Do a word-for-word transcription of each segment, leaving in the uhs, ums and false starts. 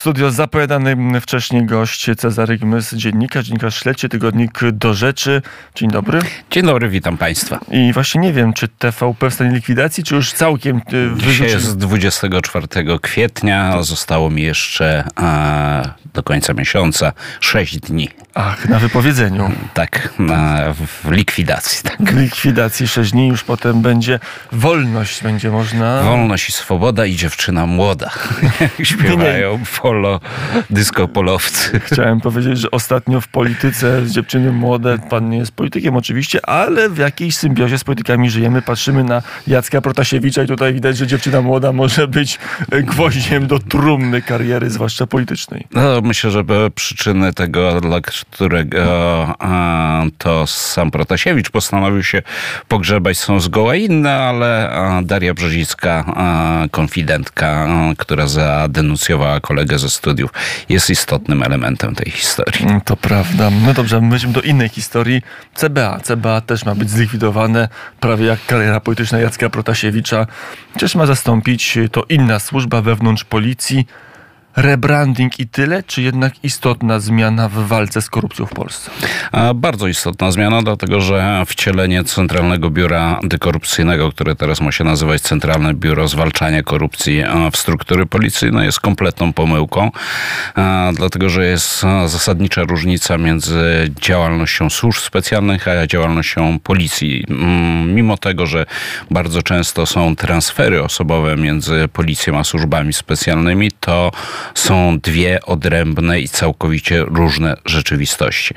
Studio zapowiadany wcześniej gość Cezary Gmys, dziennikarz, dziennikarz śledczy, tygodnik Do Rzeczy. Dzień dobry. Dzień dobry, witam Państwa. I właśnie nie wiem, czy T V P w stanie likwidacji, czy już całkiem wyrzucił? Dzisiaj jest dwudziestego czwartego kwietnia, zostało mi jeszcze a, do końca miesiąca sześć dni. Ach, na wypowiedzeniu. Tak, na, w likwidacji. Tak. W likwidacji sześć dni, już potem będzie wolność, będzie można... Wolność i swoboda i dziewczyna młoda. Śpiewają polo, disco polowcy. Chciałem powiedzieć, że ostatnio w polityce z dziewczyny młode, pan nie jest politykiem oczywiście, ale w jakiejś symbiozie z politykami żyjemy. Patrzymy na Jacka Protasiewicza i tutaj widać, że dziewczyna młoda może być gwoździem do trumny kariery, zwłaszcza politycznej. No, myślę, że przyczyny tego, dla którego a, to sam Protasiewicz postanowił się pogrzebać, są zgoła inne, ale a, Daria Brzezicka, a, konfidentka, a, która zadenuncjowała kolegę ze studiów, jest istotnym elementem tej historii. To prawda. No dobrze, myśmy do innej historii. C B A. C B A też ma być zlikwidowane, prawie jak kariera polityczna Jacka Protasiewicza. Przecież ma zastąpić to inna służba wewnątrz policji. Rebranding i tyle, czy jednak istotna zmiana w walce z korupcją w Polsce? Bardzo istotna zmiana, dlatego że wcielenie Centralnego Biura Antykorupcyjnego, które teraz ma się nazywać Centralne Biuro Zwalczania Korupcji w struktury policyjne, jest kompletną pomyłką, dlatego że jest zasadnicza różnica między działalnością służb specjalnych a działalnością policji. Mimo tego, że bardzo często są transfery osobowe między policją a służbami specjalnymi, to są dwie odrębne i całkowicie różne rzeczywistości.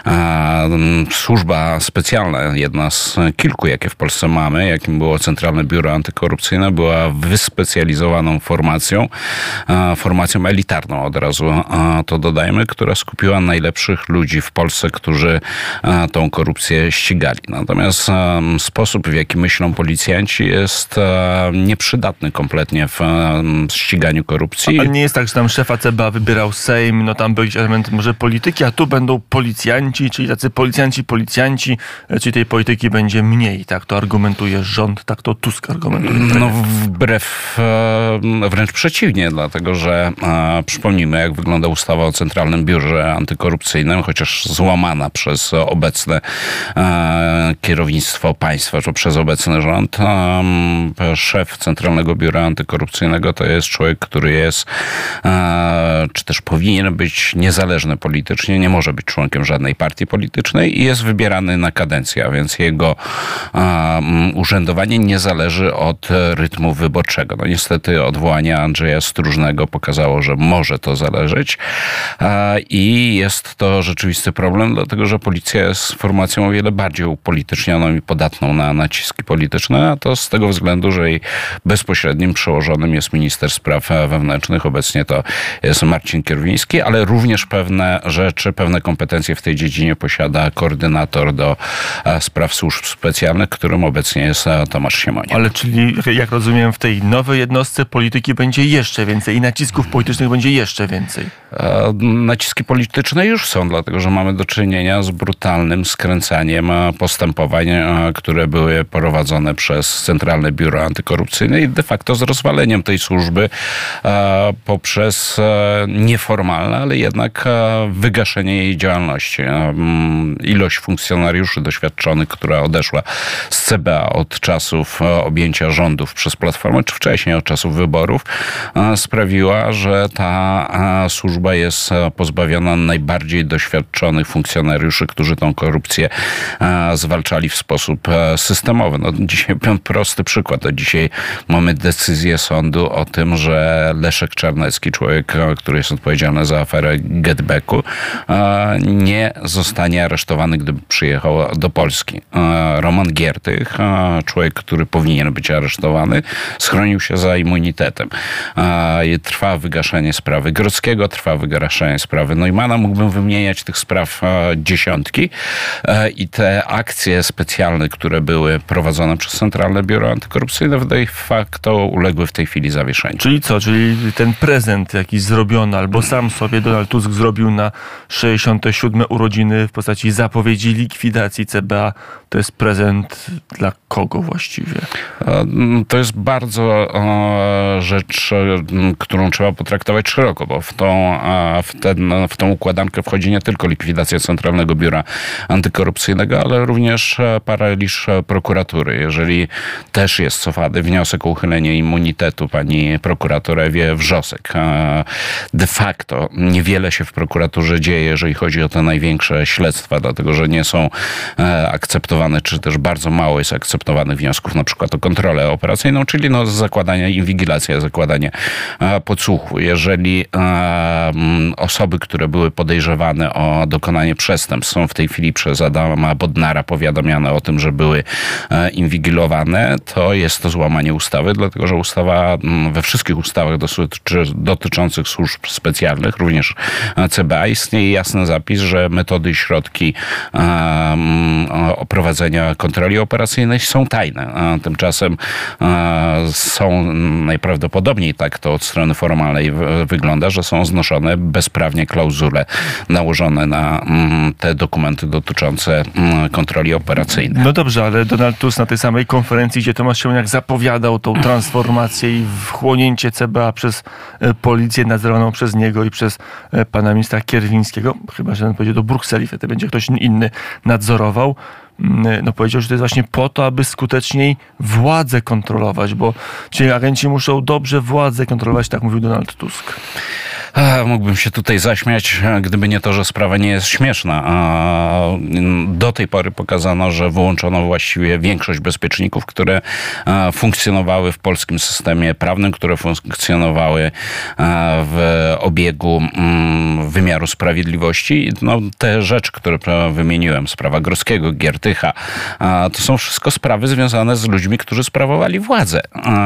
Służba specjalna, jedna z kilku, jakie w Polsce mamy, jakim było Centralne Biuro Antykorupcyjne, była wyspecjalizowaną formacją, formacją elitarną od razu, to dodajmy, która skupiła najlepszych ludzi w Polsce, którzy tą korupcję ścigali. Natomiast sposób, w jaki myślą policjanci, jest nieprzydatny kompletnie w ściganiu korupcji. A nie jest tak, że tam szefa C B A wybierał Sejm, no tam był jakiś element może polityki, a tu będą policjanci, czyli tacy policjanci, policjanci, czyli tej polityki będzie mniej. Tak to argumentuje rząd, tak to Tusk argumentuje. No wbrew, wręcz przeciwnie, dlatego że e, przypomnijmy, jak wygląda ustawa o Centralnym Biurze Antykorupcyjnym, chociaż złamana przez obecne e, kierownictwo państwa, czy przez obecny rząd. E, szef Centralnego Biura Antykorupcyjnego to jest człowiek, który jest czy też powinien być niezależny politycznie, nie może być członkiem żadnej partii politycznej i jest wybierany na kadencję, a więc jego um, urzędowanie nie zależy od rytmu wyborczego. No niestety odwołanie Andrzeja Stróżnego pokazało, że może to zależeć a, i jest to rzeczywisty problem, dlatego że policja jest formacją o wiele bardziej upolitycznioną i podatną na naciski polityczne, a to z tego względu, że jej bezpośrednim przełożonym jest minister spraw wewnętrznych, obecnie to jest Marcin Kierwiński, ale również pewne rzeczy, pewne kompetencje w tej dziedzinie posiada koordynator do spraw służb specjalnych, którym obecnie jest Tomasz Siemoniak. Ale czyli, jak rozumiem, w tej nowej jednostce polityki będzie jeszcze więcej i nacisków politycznych będzie jeszcze więcej. Naciski polityczne już są, dlatego że mamy do czynienia z brutalnym skręcaniem postępowań, które były prowadzone przez Centralne Biuro Antykorupcyjne i de facto z rozwaleniem tej służby poprzez nieformalne, ale jednak wygaszenie jej działalności. Ilość funkcjonariuszy doświadczonych, która odeszła z C B A od czasów objęcia rządów przez Platformę, czy wcześniej od czasów wyborów, sprawiła, że ta służba jest pozbawiona najbardziej doświadczonych funkcjonariuszy, którzy tą korupcję zwalczali w sposób systemowy. No, dzisiaj prosty przykład. To dzisiaj mamy decyzję sądu o tym, że Leszek Czarnecki, człowiek, który jest odpowiedzialny za aferę Getbacku, nie zostanie aresztowany, gdyby przyjechał do Polski. Roman Giertych, człowiek, który powinien być aresztowany, schronił się za immunitetem. Trwa wygaszenie sprawy Grodzkiego, trwa wygaszenie sprawy Neumana. Mógłbym wymieniać tych spraw dziesiątki i te akcje specjalne, które były prowadzone przez Centralne Biuro Antykorupcyjne, de facto uległy w tej chwili zawieszeniu. Czyli co? Czyli ten prezent jakiś zrobiony zrobione, albo sam sobie Donald Tusk zrobił na sześćdziesiąte siódme urodziny w postaci zapowiedzi likwidacji C B A. To jest prezent dla kogo właściwie? To jest bardzo rzecz, którą trzeba potraktować szeroko, bo w tą, w ten, w tą układankę wchodzi nie tylko likwidacja Centralnego Biura Antykorupcyjnego, ale również paraliż prokuratury. Jeżeli też jest cofany wniosek o uchylenie immunitetu pani prokurator Ewie Wrzosek, de facto niewiele się w prokuraturze dzieje, jeżeli chodzi o te największe śledztwa, dlatego że nie są akceptowane, czy też bardzo mało jest akceptowanych wniosków, na przykład o kontrolę operacyjną, czyli no zakładanie inwigilacja, zakładanie podsłuchu. Jeżeli osoby, które były podejrzewane o dokonanie przestępstw, są w tej chwili przez Adama Bodnara powiadamiane o tym, że były inwigilowane, to jest to złamanie ustawy, dlatego że ustawa we wszystkich ustawach dotyczących służb specjalnych, również C B A, istnieje jasny zapis, że metody i środki prowadzenia kontroli operacyjnej są tajne. A tymczasem są najprawdopodobniej, tak to od strony formalnej wygląda, że są znoszone bezprawnie klauzule nałożone na te dokumenty dotyczące kontroli operacyjnej. No dobrze, ale Donald Tusk na tej samej konferencji, gdzie Tomasz Siemoniak zapowiadał tą transformację i wchłonięcie C B A przez policję nadzorowaną przez niego i przez pana ministra Kierwińskiego, chyba że on powiedział do Brukseli, wtedy będzie ktoś inny nadzorował, no powiedział, że to jest właśnie po to, aby skuteczniej władzę kontrolować, bo ci agenci muszą dobrze władzę kontrolować, tak mówił Donald Tusk. Mógłbym się tutaj zaśmiać, gdyby nie to, że sprawa nie jest śmieszna. Do tej pory pokazano, że wyłączono właściwie większość bezpieczników, które funkcjonowały w polskim systemie prawnym, które funkcjonowały w obiegu wymiaru sprawiedliwości. No, te rzeczy, które wymieniłem, sprawa Grodzkiego, Giertycha, to są wszystko sprawy związane z ludźmi, którzy sprawowali władzę.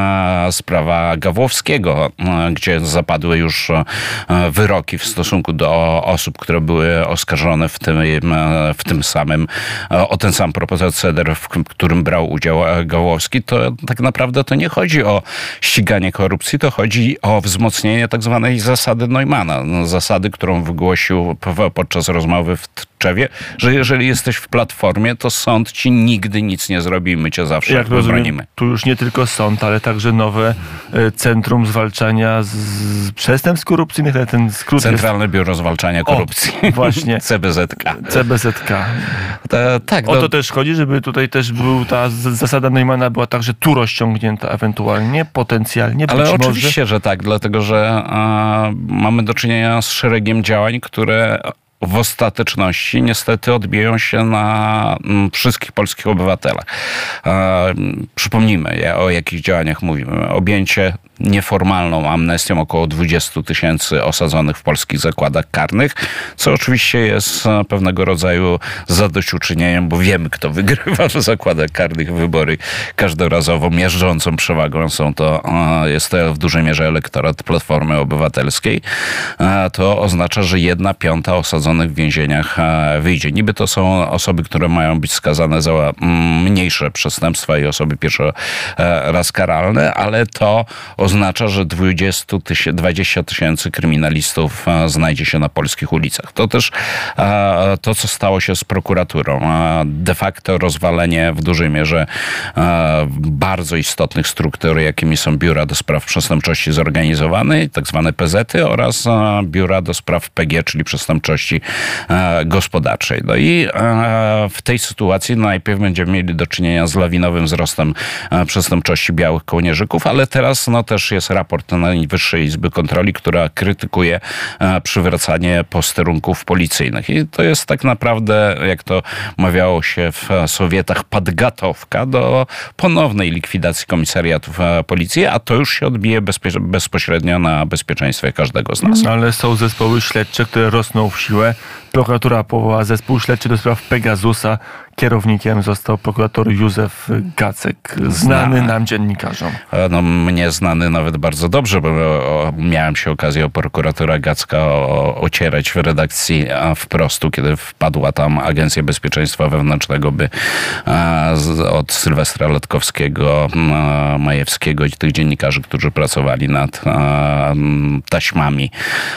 Sprawa Gawłowskiego, gdzie zapadły już wyroki w stosunku do osób, które były oskarżone w tym, w tym samym, o ten sam proceder, w którym brał udział Gawłowski, to tak naprawdę to nie chodzi o ściganie korupcji, to chodzi o wzmocnienie tak zwanej zasady Neumana. Zasady, którą wygłosił podczas rozmowy w Tczewie, że jeżeli jesteś w Platformie, to sąd ci nigdy nic nie zrobi i my cię zawsze Jak rozumiem, tu już nie tylko sąd, ale także nowe Centrum Zwalczania z Przestępstw Korupcyjnych. Ten skrót Centralne jest... Biuro Zwalczania Korupcji. O, właśnie. C B Z K. C B Z K. Ta, tak, o no... to też chodzi, żeby tutaj też był ta zasada Neumana była także tu rozciągnięta ewentualnie, potencjalnie, być Ale może. oczywiście, że tak, dlatego że a, mamy do czynienia z szeregiem działań, które w ostateczności niestety odbiją się na wszystkich polskich obywatelach. E, przypomnijmy, o jakich działaniach mówimy. Objęcie nieformalną amnestią około dwudziestu tysięcy osadzonych w polskich zakładach karnych, co oczywiście jest pewnego rodzaju zadośćuczynieniem, bo wiemy, kto wygrywa w zakładach karnych wybory każdorazowo miażdżącą przewagą. Są to, jest to w dużej mierze elektorat Platformy Obywatelskiej. To oznacza, że jedna piąta osadzonych w więzieniach wyjdzie. Niby to są osoby, które mają być skazane za mniejsze przestępstwa i osoby pierwszy raz karalne, ale to oznacza, że dwadzieścia tysięcy kryminalistów znajdzie się na polskich ulicach. To też to, co stało się z prokuraturą. De facto rozwalenie w dużej mierze bardzo istotnych struktur, jakimi są biura do spraw przestępczości zorganizowanej, tak zwane P Z y oraz biura do spraw P G, czyli przestępczości gospodarczej. No i w tej sytuacji najpierw będziemy mieli do czynienia z lawinowym wzrostem przestępczości białych kołnierzyków, ale teraz no też jest raport Najwyższej Izby Kontroli, która krytykuje przywracanie posterunków policyjnych. I to jest tak naprawdę, jak to mawiało się w Sowietach, podgatowka do ponownej likwidacji komisariatów policji, a to już się odbije bezpie- bezpośrednio na bezpieczeństwie każdego z nas. Ale są zespoły śledcze, które rosną w siłę. ale prokuratura powołała zespół śledczy do spraw Pegasusa. Kierownikiem został prokurator Józef Gacek, znany Zna. nam dziennikarzom. No, mnie znany nawet bardzo dobrze, bo miałem się okazję o prokuratora Gacka ocierać w redakcji Wprostu, kiedy wpadła tam Agencja Bezpieczeństwa Wewnętrznego, by od Sylwestra Letkowskiego, Majewskiego i tych dziennikarzy, którzy pracowali nad taśmami,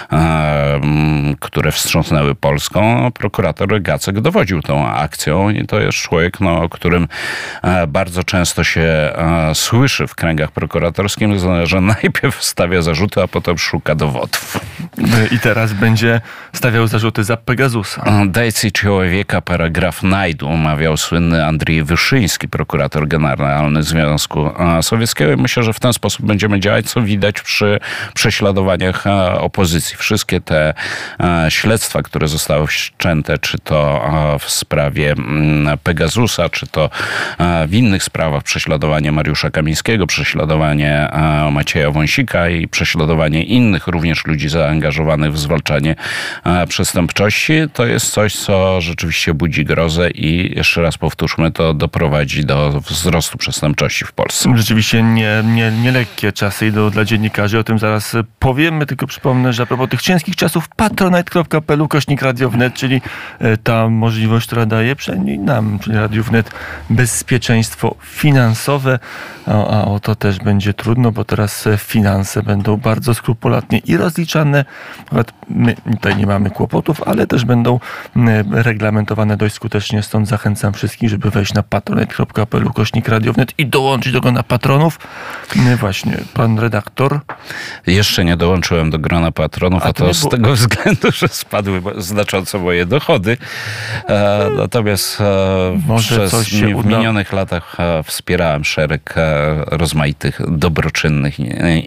które wstrząsnęły Polską, prokurator Gacek dowodził tą akcją. I to jest człowiek, no, o którym bardzo często się słyszy w kręgach prokuratorskich, że najpierw stawia zarzuty, a potem szuka dowodów. I teraz będzie stawiał zarzuty za Pegasusa. Dajcie człowieka, paragraf najdu, mawiał słynny Andrzej Wyszyński, prokurator generalny Związku Sowieckiego. I myślę, że w ten sposób będziemy działać, co widać przy prześladowaniach opozycji. Wszystkie te śledztwa, które zostały wszczęte, czy to w sprawie Pegasusa, czy to w innych sprawach, prześladowanie Mariusza Kamińskiego, prześladowanie Macieja Wąsika i prześladowanie innych również ludzi zaangażowanych w zwalczanie przestępczości, to jest coś, co rzeczywiście budzi grozę i jeszcze raz powtórzmy, to doprowadzi do wzrostu przestępczości w Polsce. Rzeczywiście nie, nie, nie lekkie czasy idą dla dziennikarzy, o tym zaraz powiemy, tylko przypomnę, że a propos tych ciężkich czasów patronite kropka p l ukośnik radio wnet, czyli ta możliwość, która daje przynajmniej nam, czyli Radiu Wnet, bezpieczeństwo finansowe, a, a o to też będzie trudno, bo teraz finanse będą bardzo skrupulatnie i rozliczane. My tutaj nie mamy kłopotów, ale też będą reglamentowane dość skutecznie, stąd zachęcam wszystkich, żeby wejść na patronite kropka p l ukośnik radio wnet i dołączyć do grona patronów. Właśnie, pan redaktor. Jeszcze nie dołączyłem do grona patronów, a, a to, to z było... tego względu, że spadły znacząco moje dochody. E, natomiast e, Może przez coś się w uda... minionych latach e, wspierałem szereg e, rozmaitych dobroczynnych,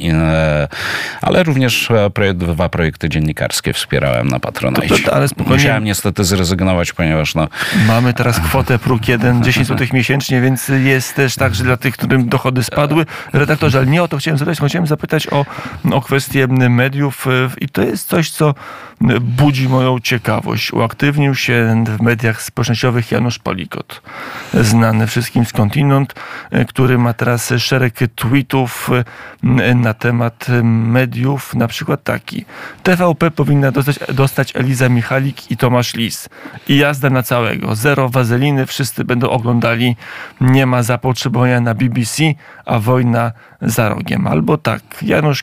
e, ale również projekt, dwa projekty dziennikarskie wspierałem na Patronite. To, to, ale spokojnie. Musiałem niestety zrezygnować, ponieważ no... Mamy teraz kwotę próg jeden, dziesięć złotych miesięcznie, więc jest też tak, że dla tych, którym dochody spadły. Redaktorze, ale nie o to chciałem zapytać, chciałem zapytać o, o kwestię mediów i to jest coś, co budzi moją ciekawość. Uaktywnił się w mediach społecznościowych Janusz Palikot, znany wszystkim skądinąd, który ma teraz szereg tweetów na temat mediów, na przykład taki: T V P powinna dostać, dostać Eliza Michalik i Tomasz Lis. I jazda na całego. Zero wazeliny, wszyscy będą oglądali. Nie ma zapotrzebowania na B B C, a wojna za rogiem. Albo tak, Janusz,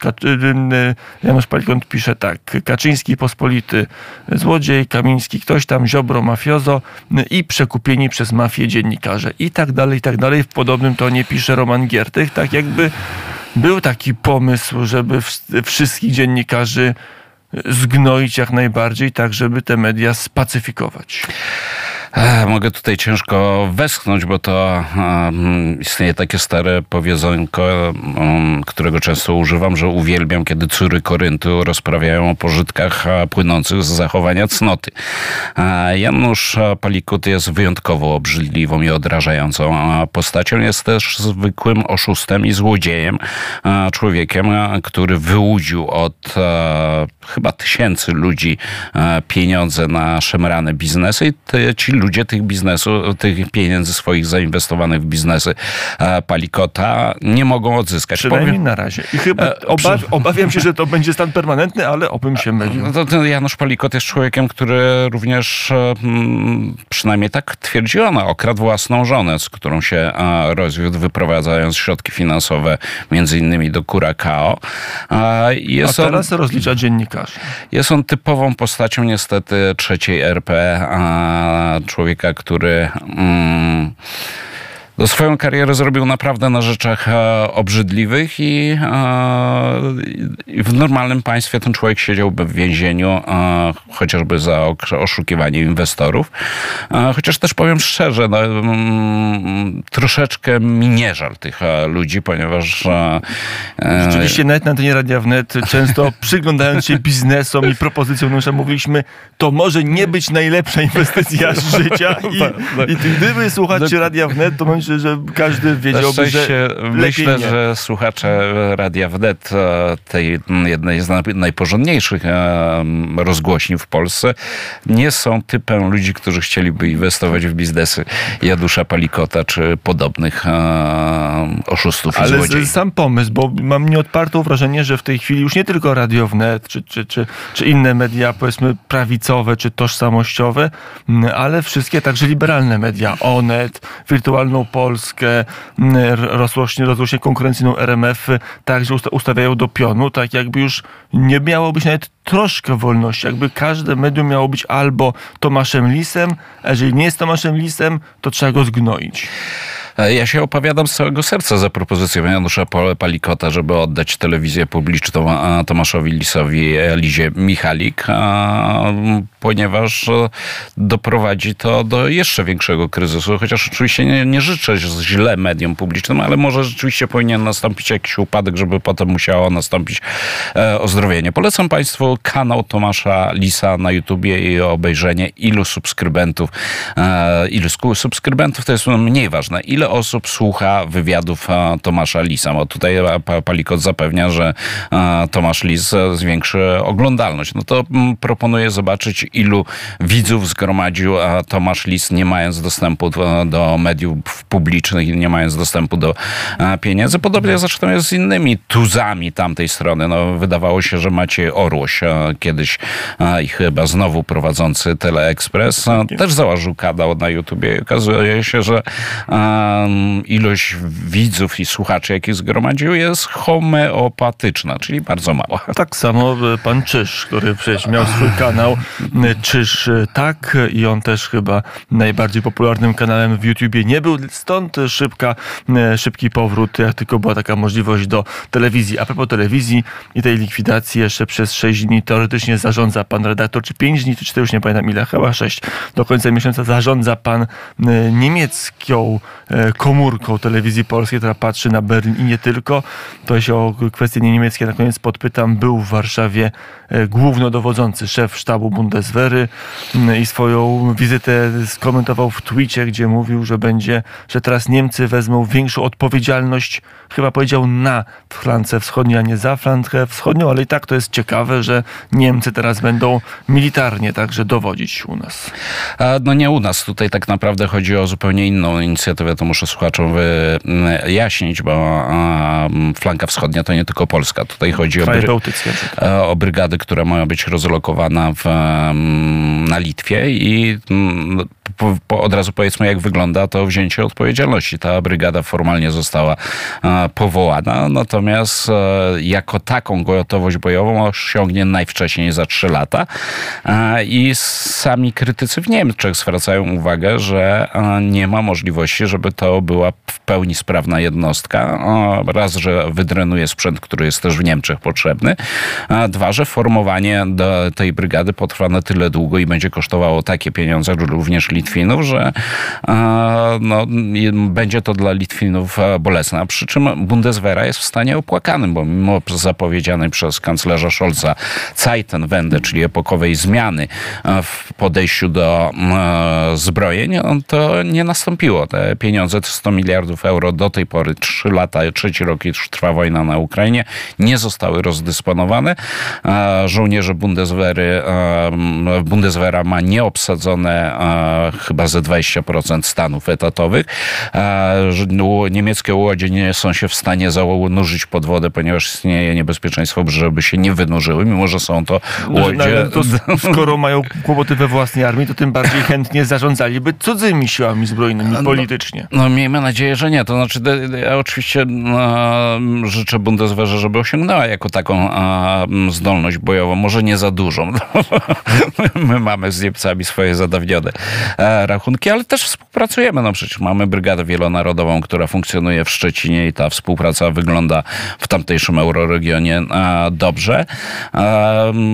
Janusz Palikot pisze tak: Kaczyński pospolity złodziej, Kamiński ktoś tam, Ziobro mafiozo i przekupieni przez mafię dziennikarze. I tak dalej, i tak dalej. W podobnym tonie pisze Roman Giertych. Tak jakby był taki pomysł, żeby wszystkich dziennikarzy zgnoić jak najbardziej, tak żeby te media spacyfikować. Mogę tutaj ciężko westchnąć, bo to um, istnieje takie stare powiedzonko, um, którego często używam, że uwielbiam, kiedy córy Koryntu rozprawiają o pożytkach płynących z zachowania cnoty. Janusz Palikot jest wyjątkowo obrzydliwą i odrażającą postacią. Jest też zwykłym oszustem i złodziejem, człowiekiem, który wyłudził od chyba tysięcy ludzi pieniądze na szemrane biznesy i te, ci ludzie tych biznesu, tych pieniędzy swoich zainwestowanych w biznesy Palikota nie mogą odzyskać. Przynajmniej Powiem, na razie. I chyba oba, obawiam się, że to będzie stan permanentny, ale obym się mylił. To, to Janusz Palikot jest człowiekiem, który również, przynajmniej tak twierdzi ona, okradł własną żonę, z którą się rozwiódł, wyprowadzając środki finansowe między innymi do Curacao. Jest A teraz on, rozlicza dziennikarzy. Jest on typową postacią niestety trzeciej R P, a człowieka, który mm, no, swoją karierę zrobił naprawdę na rzeczach e, obrzydliwych i, e, i w normalnym państwie ten człowiek siedziałby w więzieniu, e, chociażby za oszukiwanie inwestorów. E, chociaż też powiem szczerze, no, mm, troszeczkę mi nie żal tych e, ludzi, ponieważ... E, Rzeczywiście nawet na antenie Radia Wnet często przyglądając się biznesom i propozycjom, no, że mówiliśmy, to może nie być najlepsza inwestycja życia i, i gdyby słuchacie Radia Wnet, to będzie że, że każdy wiedziałby, że myślę, nie. że słuchacze Radia Wnet, tej jednej z najporządniejszych rozgłośni w Polsce, nie są typem ludzi, którzy chcieliby inwestować w biznesy Janusza Palikota czy podobnych oszustów i Ale złodziei. sam pomysł, bo mam nieodparte wrażenie, że w tej chwili już nie tylko Radio Wnet, czy, czy, czy, czy inne media, powiedzmy prawicowe, czy tożsamościowe, ale wszystkie także liberalne media, Onet, Wirtualną Polskę, rozgłośnie, rozgłośnie konkurencyjną R M F, także ustawiają do pionu, tak jakby już nie miało być nawet troszkę wolności, jakby każde medium miało być albo Tomaszem Lisem, a jeżeli nie jest Tomaszem Lisem, to trzeba go zgnoić. Ja się opowiadam z całego serca za propozycją Janusza Palikota, żeby oddać telewizję publiczną Tomaszowi Lisowi, Lizie Michalik, ponieważ doprowadzi to do jeszcze większego kryzysu, chociaż oczywiście nie, nie życzę źle mediom publicznym, ale może rzeczywiście powinien nastąpić jakiś upadek, żeby potem musiało nastąpić ozdrowienie. Polecam Państwu kanał Tomasza Lisa na YouTubie i obejrzenie, ilu subskrybentów, ilu subskrybentów to jest mniej ważne, ile osób słucha wywiadów Tomasza Lisa, bo tutaj Palikot zapewnia, że Tomasz Lis zwiększy oglądalność. No to proponuję zobaczyć, ilu widzów zgromadził Tomasz Lis, nie mając dostępu do, do mediów publicznych i nie mając dostępu do pieniędzy. Podobnie zresztą jest z innymi tuzami tamtej strony. No, wydawało się, że Maciej Orłoś, kiedyś i chyba znowu prowadzący Teleexpress, też założył kanał na YouTubie. Okazuje się, że ilość widzów i słuchaczy, jakich zgromadził, jest homeopatyczna, czyli bardzo mała. Tak samo pan Czyż, który przecież miał swój kanał Czyż Tak i on też chyba najbardziej popularnym kanałem w YouTubie nie był, stąd szybka, szybki powrót, jak tylko była taka możliwość do telewizji. A propos telewizji i tej likwidacji, jeszcze przez sześć dni teoretycznie zarządza pan redaktor, czy pięć dni, czy cztery, już nie pamiętam ile, chyba sześć, do końca miesiąca zarządza pan niemiecką komórką telewizji polskiej, która patrzy na Berlin i nie tylko. To się o kwestie niemieckie na koniec podpytam. Był w Warszawie głównodowodzący szef sztabu Bundeswehry i swoją wizytę skomentował w twicie, gdzie mówił, że będzie, że teraz Niemcy wezmą większą odpowiedzialność, chyba powiedział na flance wschodniej, a nie za flankę wschodnią, ale i tak to jest ciekawe, że Niemcy teraz będą militarnie także dowodzić u nas. No nie u nas. Tutaj tak naprawdę chodzi o zupełnie inną inicjatywę. To muszę słuchaczom wyjaśnić, bo flanka wschodnia to nie tylko Polska. Tutaj chodzi o, bry- o brygady, która mają być rozlokowana w, na Litwie i po, po, od razu powiedzmy, jak wygląda to wzięcie odpowiedzialności. Ta brygada formalnie została powołana, natomiast jako taką gotowość bojową osiągnie najwcześniej za trzy lata i sami krytycy w Niemczech zwracają uwagę, że nie ma możliwości, żeby to była w pełni sprawna jednostka. Raz, że wydrenuje sprzęt, który jest też w Niemczech potrzebny, a dwa, że formowanie do tej brygady potrwa na tyle długo i będzie kosztowało takie pieniądze również Litwinów, że no, będzie to dla Litwinów bolesne. A przy czym Bundeswehra jest w stanie opłakanym, bo mimo zapowiedzianej przez kanclerza Scholza Zeitenwende, czyli epokowej zmiany w podejściu do zbrojeń, to nie nastąpiło. Te pieniądze, to sto miliardów euro do tej pory, trzy lata, trzeci rok już trwa wojna na Ukrainie, nie zostały rozdysponowane. Żołnierze Bundeswehry, Bundeswehra ma nieobsadzone chyba ze dwadzieścia procent stanów etatowych. Niemieckie łodzie nie są się w stanie zanurzyć pod wodę, ponieważ istnieje niebezpieczeństwo, żeby się nie wynurzyły, mimo że są to łodzie. No, to skoro mają kłopoty we własnej armii, to tym bardziej chętnie zarządzaliby cudzymi siłami zbrojnymi politycznie. No, no miejmy nadzieję, że nie. To znaczy, ja oczywiście no, życzę Bundeswehrze, żeby osiągnęła jako taką a, zdolność bojową. Może nie za dużą. My mamy z Niemcami swoje zadawnione a, rachunki, ale też współpracujemy. No przecież mamy Brygadę Wielonarodową, która funkcjonuje w Szczecinie i ta współpraca wygląda w tamtejszym euroregionie a, dobrze. A,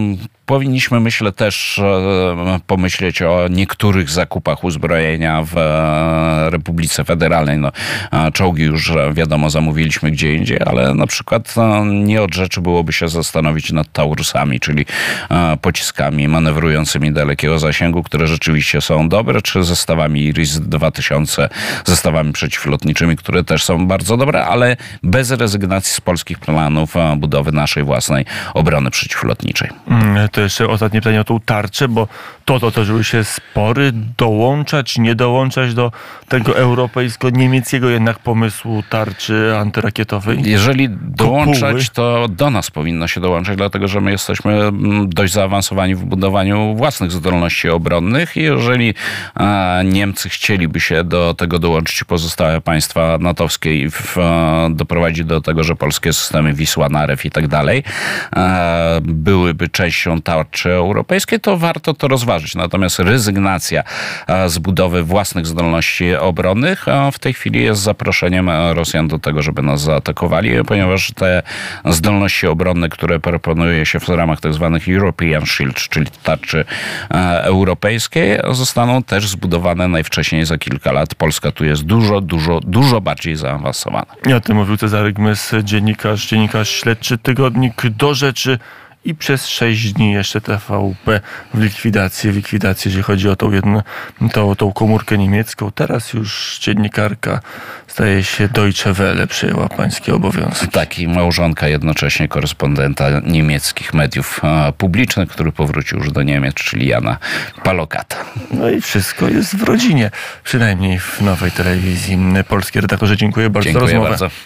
powinniśmy, myślę, też e, pomyśleć o niektórych zakupach uzbrojenia w e, Republice Federalnej. No, e, czołgi już, wiadomo, zamówiliśmy gdzie indziej, ale na przykład e, nie od rzeczy byłoby się zastanowić nad Taurusami, czyli e, pociskami manewrującymi dalekiego zasięgu, które rzeczywiście są dobre, czy zestawami Iris dwa tysiące, zestawami przeciwlotniczymi, które też są bardzo dobre, ale bez rezygnacji z polskich planów e, budowy naszej własnej obrony przeciwlotniczej. To jeszcze ostatnie pytanie o tą tarczę, bo to toczyły się spory, dołączać, nie dołączać do tego europejsko-niemieckiego jednak pomysłu tarczy antyrakietowej. Jeżeli dołączać, to do nas powinno się dołączać, dlatego że my jesteśmy dość zaawansowani w budowaniu własnych zdolności obronnych i jeżeli e, Niemcy chcieliby się do tego dołączyć i pozostałe państwa natowskie i w, e, doprowadzić do tego, że polskie systemy Wisła, Narew i tak dalej e, byłyby częścią tarczy europejskiej, to warto to rozważyć. Natomiast rezygnacja e, z budowy własnych zdolności obronnych e, w tej chwili jest zaproszeniem Rosjan do tego, żeby nas zaatakowali, ponieważ te zdolności obronne, które proponuje się w ramach tak zwanych European Shield, czyli tarczy e, europejskiej, zostaną też zbudowane najwcześniej za kilka lat. Polska tu jest dużo, dużo, dużo bardziej zaawansowana. I o tym mówił Cezary Gmys, dziennikarz, dziennikarz śledczy, tygodnik Do Rzeczy i przez sześć dni jeszcze T V P w likwidacji, w likwidacji, jeżeli chodzi o tą jedną, tą, tą komórkę niemiecką. Teraz już dziennikarka staje się Deutsche Welle, przejęła pańskie obowiązki. Tak, i małżonka jednocześnie korespondenta niemieckich mediów publicznych, który powrócił już do Niemiec, czyli Jana Palokata. No i wszystko jest w rodzinie, przynajmniej w Nowej Telewizji Polskiej. Redaktorze, dziękuję bardzo dziękuję za rozmowę. Bardzo.